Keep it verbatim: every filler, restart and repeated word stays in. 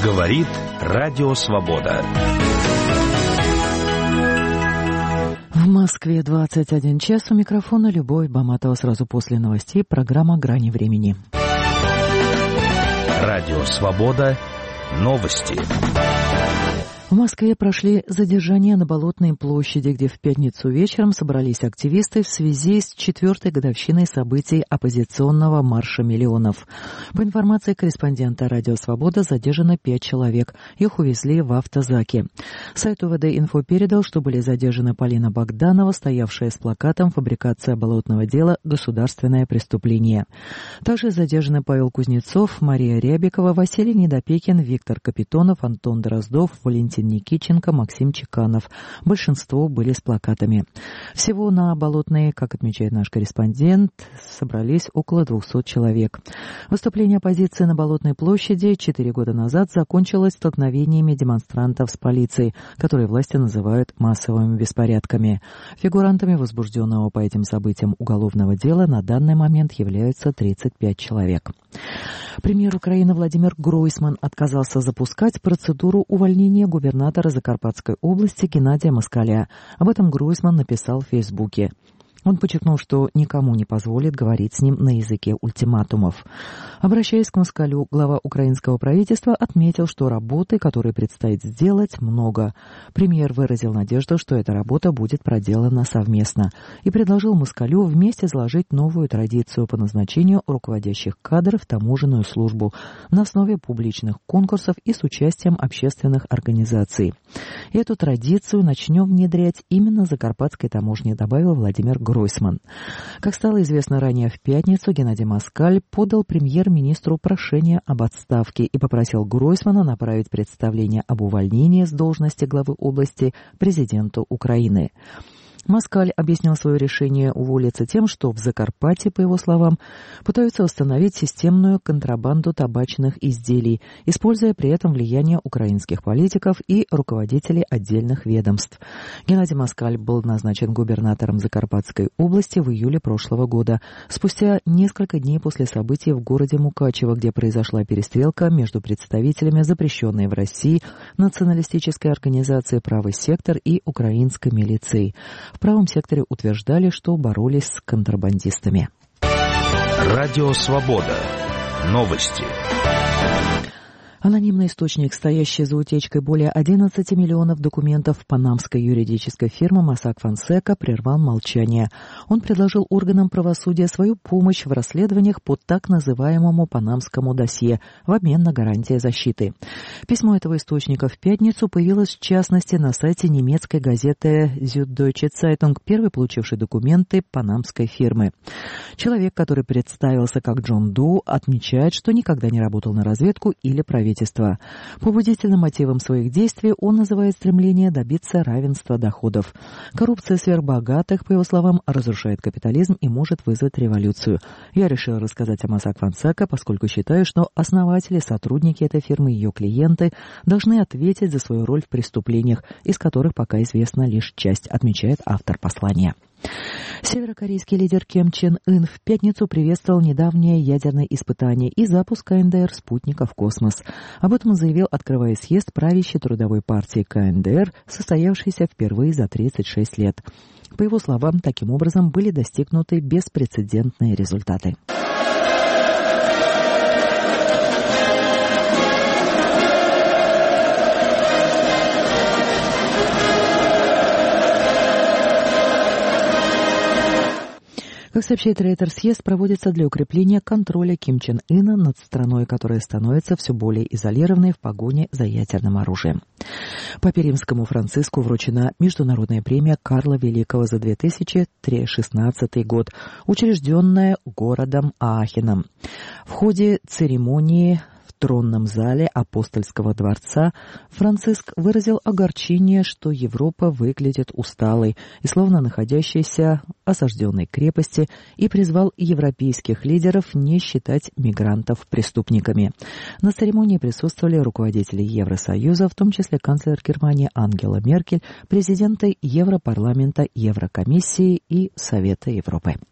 Говорит Радио Свобода. В Москве двадцать один час. У микрофона Любовь Баматова. Сразу после новостей программа «Грани времени». Радио Свобода. Новости. В Москве прошли задержания на Болотной площади, где в пятницу вечером собрались активисты в связи с четвертой годовщиной событий оппозиционного марша миллионов. По информации корреспондента «Радио Свобода», задержано пять человек. Их увезли в автозаке. Сайт УВД-Инфо передал, что были задержаны Полина Богданова, стоявшая с плакатом «Фабрикация болотного дела. Государственное преступление». Также задержаны Павел Кузнецов, Мария Рябикова, Василий Недопекин, Виктор Капитонов, Антон Дроздов, Валентин Никитченко, Максим Чеканов. Большинство были с плакатами. Всего на Болотной, как отмечает наш корреспондент, собрались около двухсот человек. Выступление оппозиции на Болотной площади четыре года назад закончилось столкновениями демонстрантов с полицией, которые власти называют массовыми беспорядками. Фигурантами возбужденного по этим событиям уголовного дела на данный момент являются тридцать пять человек. Премьер Украины Владимир Гройсман отказался запускать процедуру увольнения губернатора Закарпатской области Геннадия Москаля. Об этом Гройсман написал в Фейсбуке. Он подчеркнул, что никому не позволит говорить с ним на языке ультиматумов. Обращаясь к Москалю, глава украинского правительства отметил, что работы, которые предстоит сделать, много. Премьер выразил надежду, что эта работа будет проделана совместно, и предложил Москалю вместе заложить новую традицию по назначению руководящих кадров в таможенную службу на основе публичных конкурсов и с участием общественных организаций. Эту традицию начнем внедрять именно Закарпатской таможне, добавил Владимир Гройсман. Гройсман. Как стало известно ранее, в пятницу Геннадий Москаль подал премьер-министру прошение об отставке и попросил Гройсмана направить представление об увольнении с должности главы области президенту Украины. Москаль объяснил свое решение уволиться тем, что в Закарпатье, по его словам, пытаются установить системную контрабанду табачных изделий, используя при этом влияние украинских политиков и руководителей отдельных ведомств. Геннадий Москаль был назначен губернатором Закарпатской области в июле прошлого года, спустя несколько дней после событий в городе Мукачево, где произошла перестрелка между представителями запрещенной в России националистической организации «Правый сектор» и украинской милицией. В правом секторе утверждали, что боролись с контрабандистами. Радио Свобода. Новости. Анонимный источник, стоящий за утечкой более одиннадцати миллионов документов панамской юридической фирмы Mossack Fonseca, прервал молчание. Он предложил органам правосудия свою помощь в расследованиях по так называемому панамскому досье в обмен на гарантии защиты. Письмо этого источника в пятницу появилось в частности на сайте немецкой газеты Süddeutsche Zeitung, первой получившей документы панамской фирмы. Человек, который представился как Джон Ду, отмечает, что никогда не работал на разведку или правительство. Побудительным мотивом своих действий он называет стремление добиться равенства доходов. Коррупция сверхбогатых, по его словам, разрушает капитализм и может вызвать революцию. Я решил рассказать о Mossack Fonseca, поскольку считаю, что основатели, сотрудники этой фирмы и ее клиенты должны ответить за свою роль в преступлениях, из которых пока известна лишь часть, отмечает автор послания. Северокорейский лидер Ким Чен Ын в пятницу приветствовал недавнее ядерное испытание и запуск ка эн дэ эр спутника в космос. Об этом он заявил, открывая съезд правящей трудовой партии ка эн дэ эр, состоявшийся впервые за тридцать шесть лет. По его словам, таким образом были достигнуты беспрецедентные результаты. Как сообщает Рейтер, съезд проводится для укрепления контроля Ким Чен Ына над страной, которая становится все более изолированной в погоне за ядерным оружием. Папе Римскому Франциску вручена международная премия Карла Великого за две тысячи шестнадцатый год, учрежденная городом Аахеном. В ходе церемонии в тронном зале Апостольского дворца Франциск выразил огорчение, что Европа выглядит усталой и словно находящейся в осажденной крепости, и призвал европейских лидеров не считать мигрантов преступниками. На церемонии присутствовали руководители Евросоюза, в том числе канцлер Германии Ангела Меркель, президенты Европарламента, Еврокомиссии и Совета Европы.